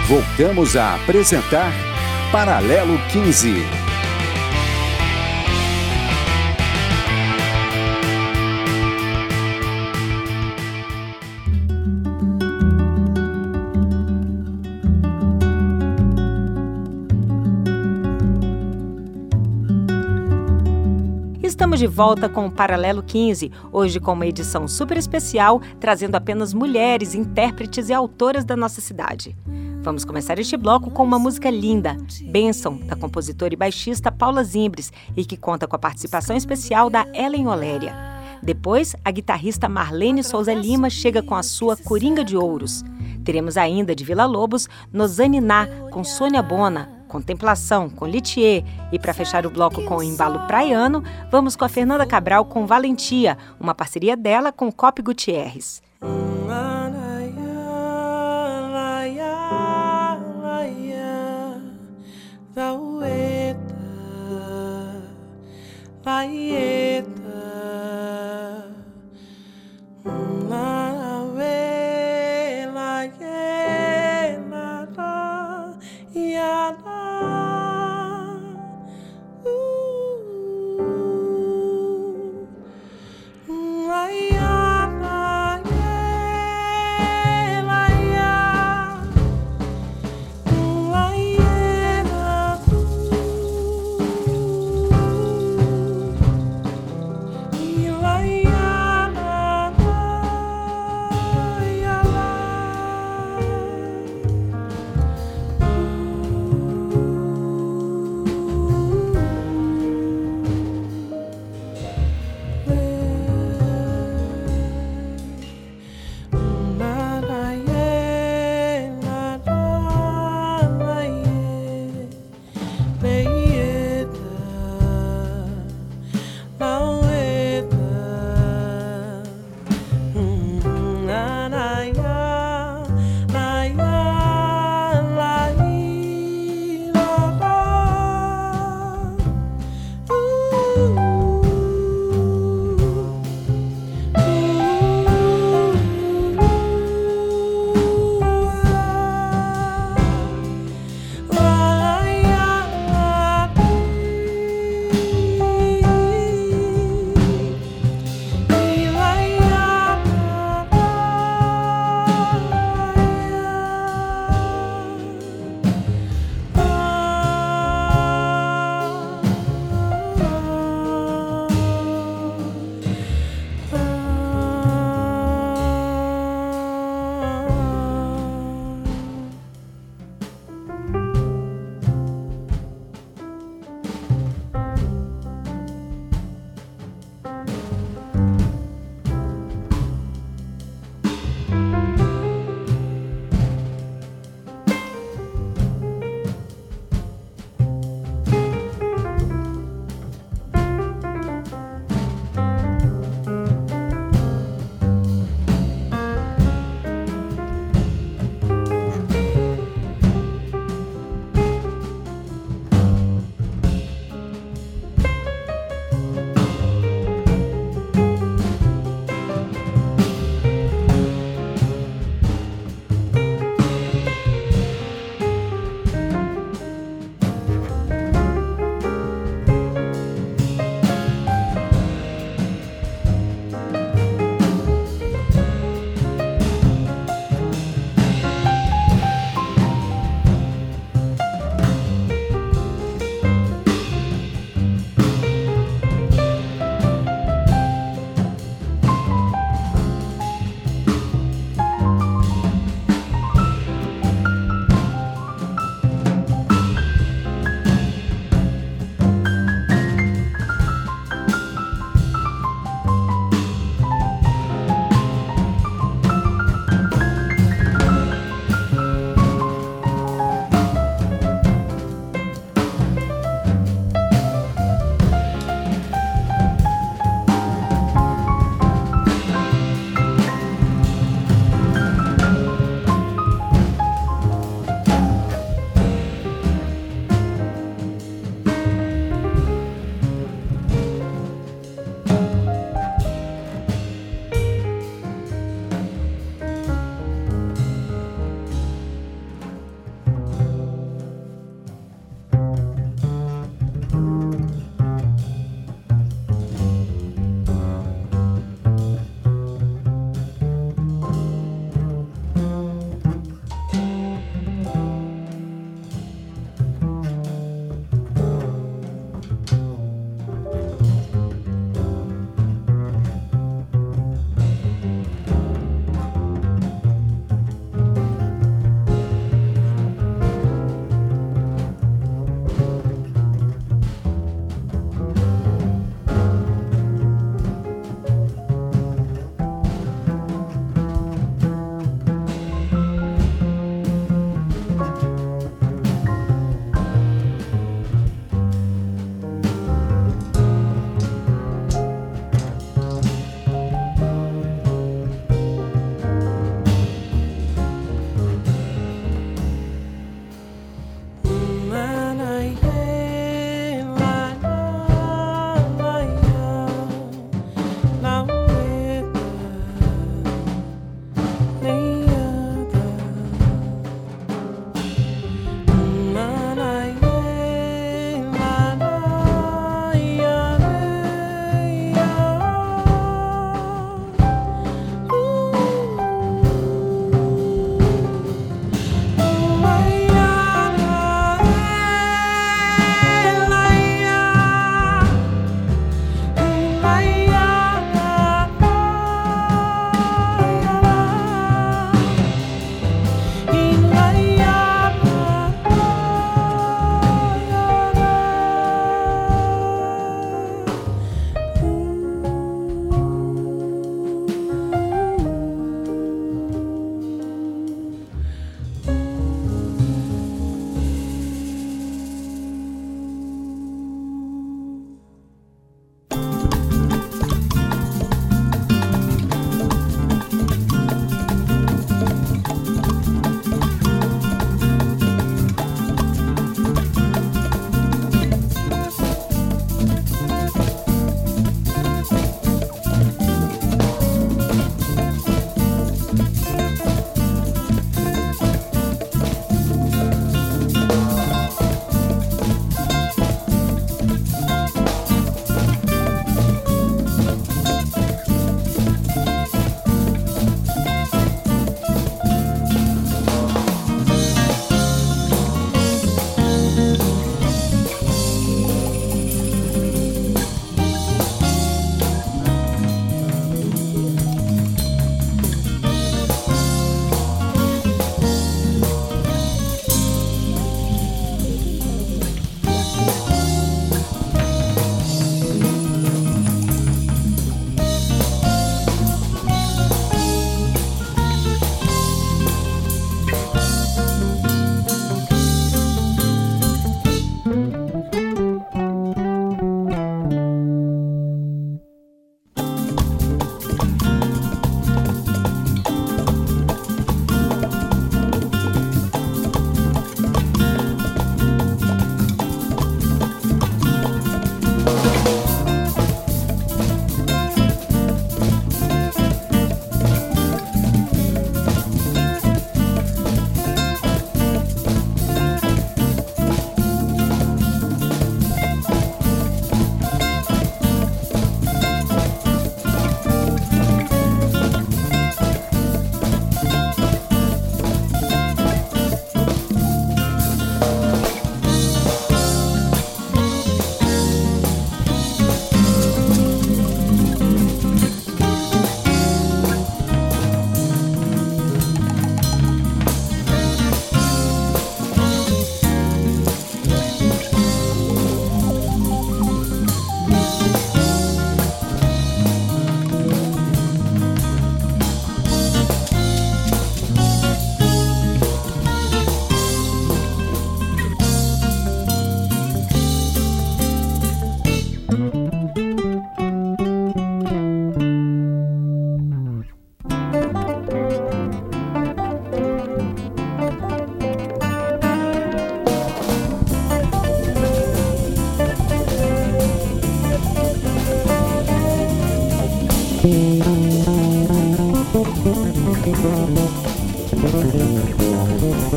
Voltamos a apresentar Paralelo 15. Estamos de volta com o Paralelo 15, hoje com uma edição super especial, trazendo apenas mulheres, intérpretes e autoras da nossa cidade. Vamos começar este bloco com uma música linda, Bênção, da compositora e baixista Paula Zimbres, e que conta com a participação especial da Ellen Oléria. Depois, a guitarrista Marlene Souza Lima chega com a sua Coringa de Ouros. Teremos ainda de Vila Lobos, Nozaniná, com Sônia Bona, Contemplação, com Litier, e para fechar o bloco com o embalo praiano, vamos com a Fernanda Cabral com Valentia, uma parceria dela com Cop Gutierrez.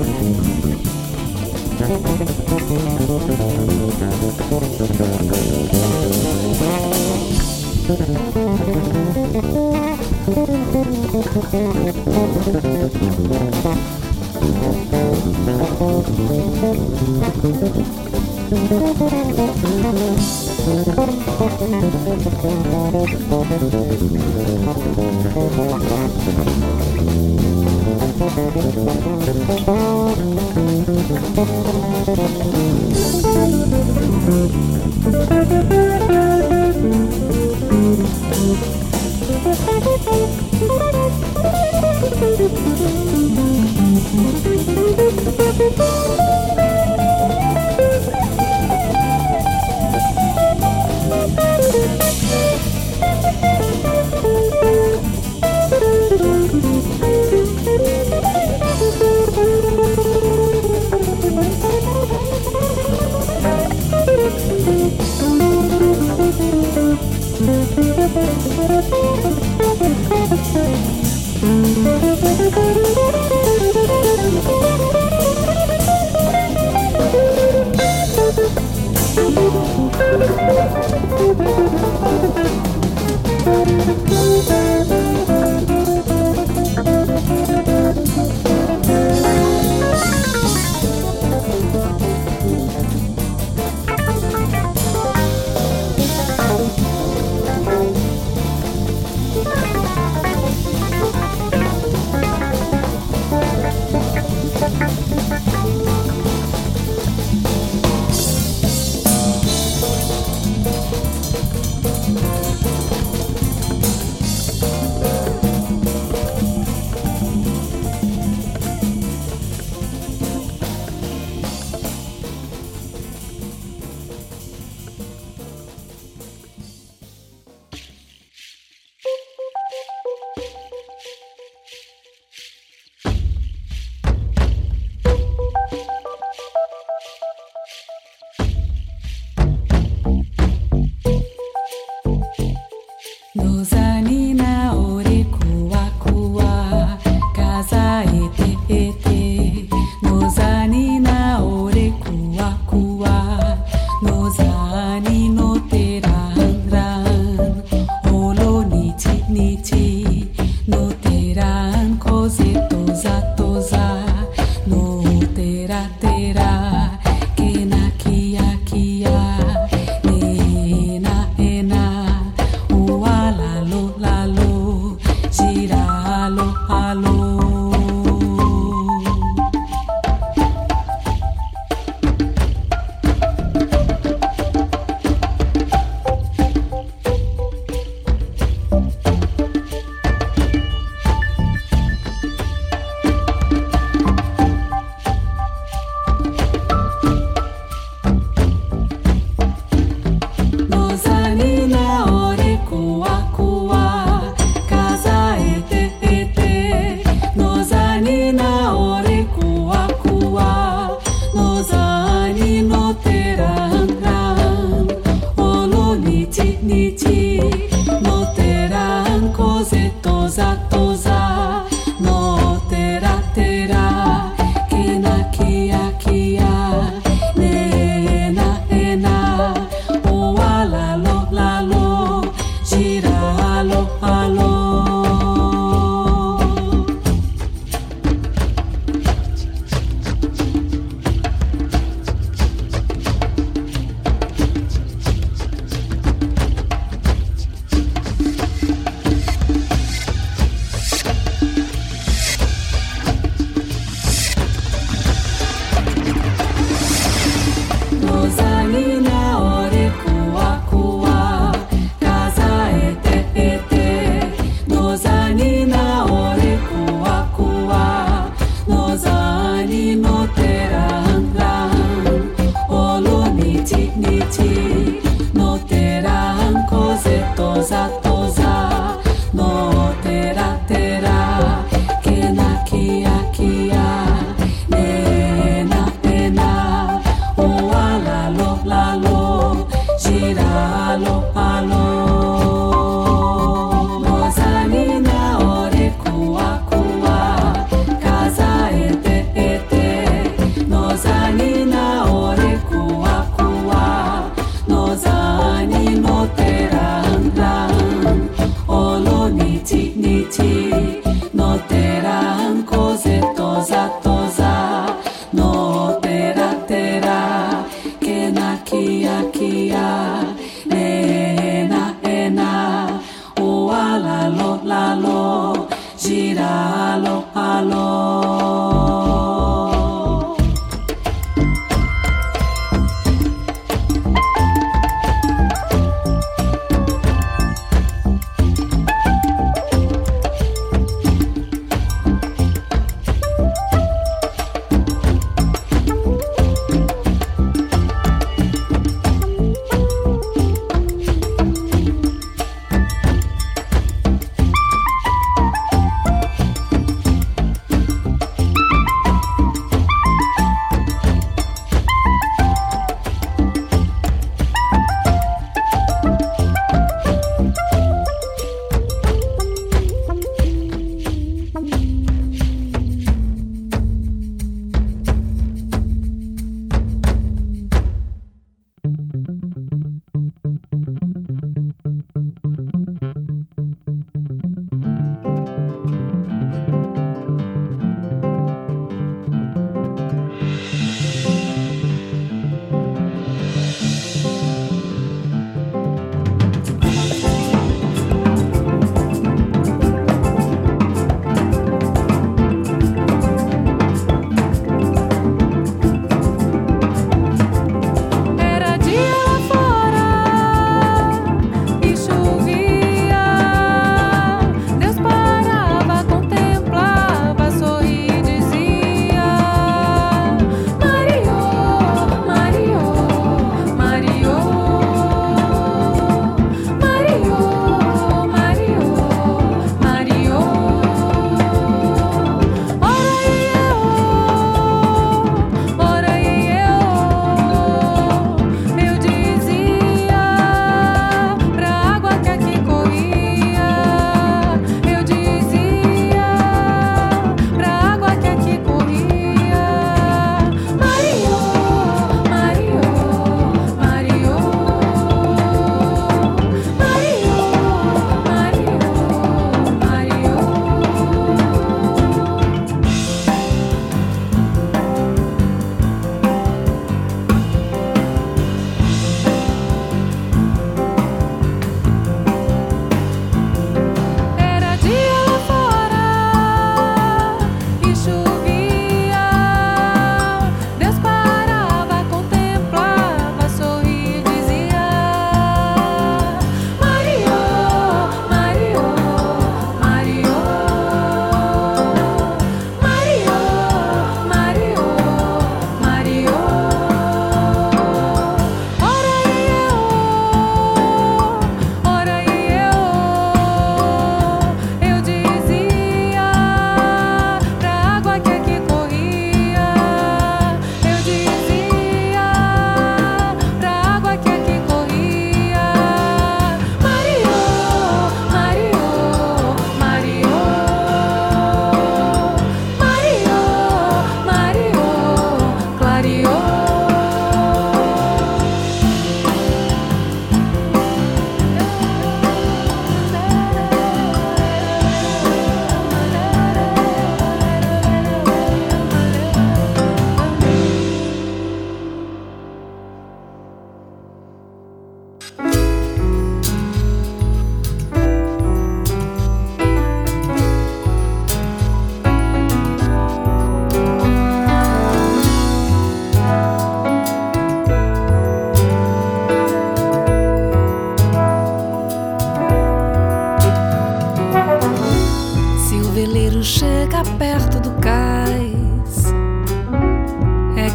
Kaza ete ete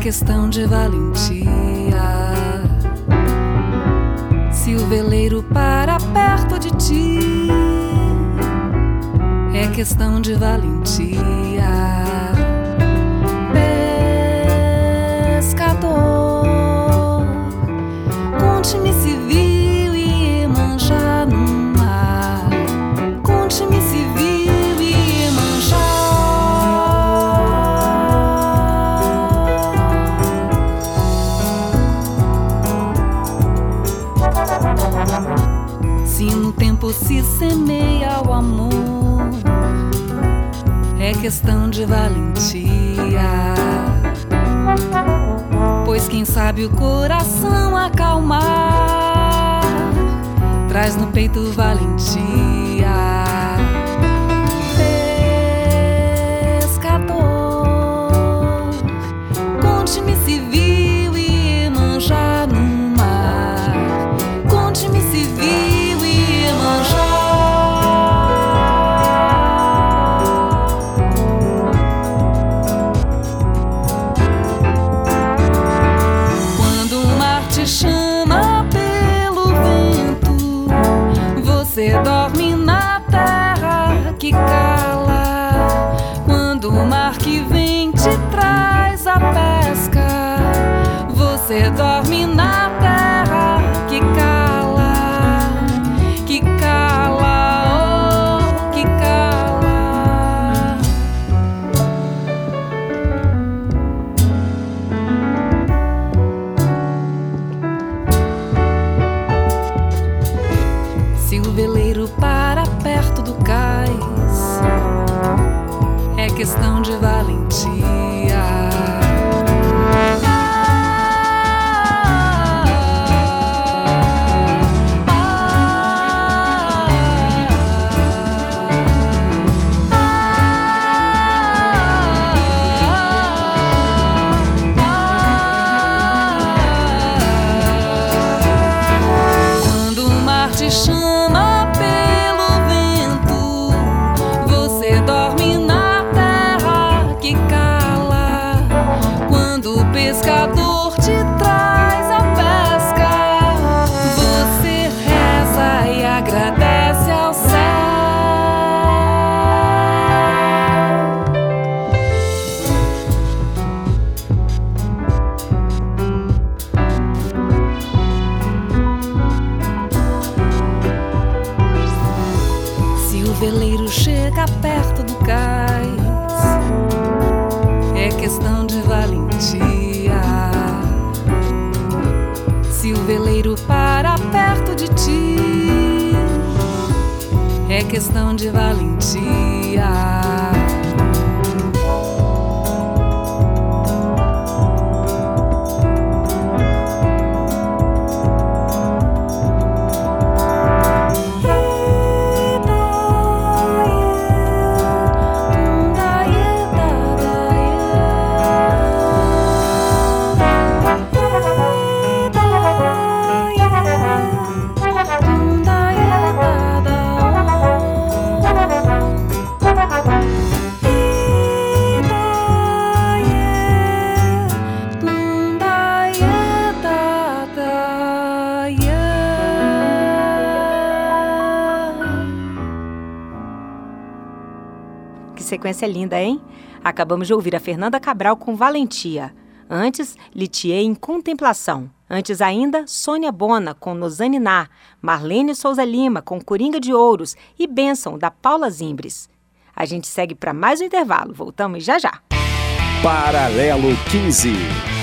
questão de valentia. Se o veleiro para perto de ti, é questão de valentia. Pescador, conte-me se viu Iemanjá no mar. Conte-me se viu Iemanjá. Se no tempo se semeia o amor, é questão de valentia. Pois quem sabe o coração acalmar, traz no peito valentia. Pescador, conte-me se viu Iemanjá no mar. Conte-me se viu Iemanjá. Quando o mar te chama pelo vento, você dorme na terra que cala. Quando o mar que vem te traz a pesca, você dorme na terra que cala, que cala, oh, que cala. Se o veleiro para perto do cais, é questão de valentia. Quando o mar te chama pelo vento, você dorme na terra que cala. Quando o pescador te traz a pesca, você reza e agradece ao céu. Se o veleiro chega perto do cais, é questão de valentia. Se o veleiro para perto de ti, é questão de valentia. Que sequência linda, hein? Acabamos de ouvir a Fernanda Cabral com Valentia. Antes, Litier em Contemplação. Antes ainda, Sônia Bona com Nozaniná, Marlene Souza Lima com Coringa de Ouros e Bênção, da Paula Zimbres. A gente segue para mais um intervalo. Voltamos já já. Paralelo 15.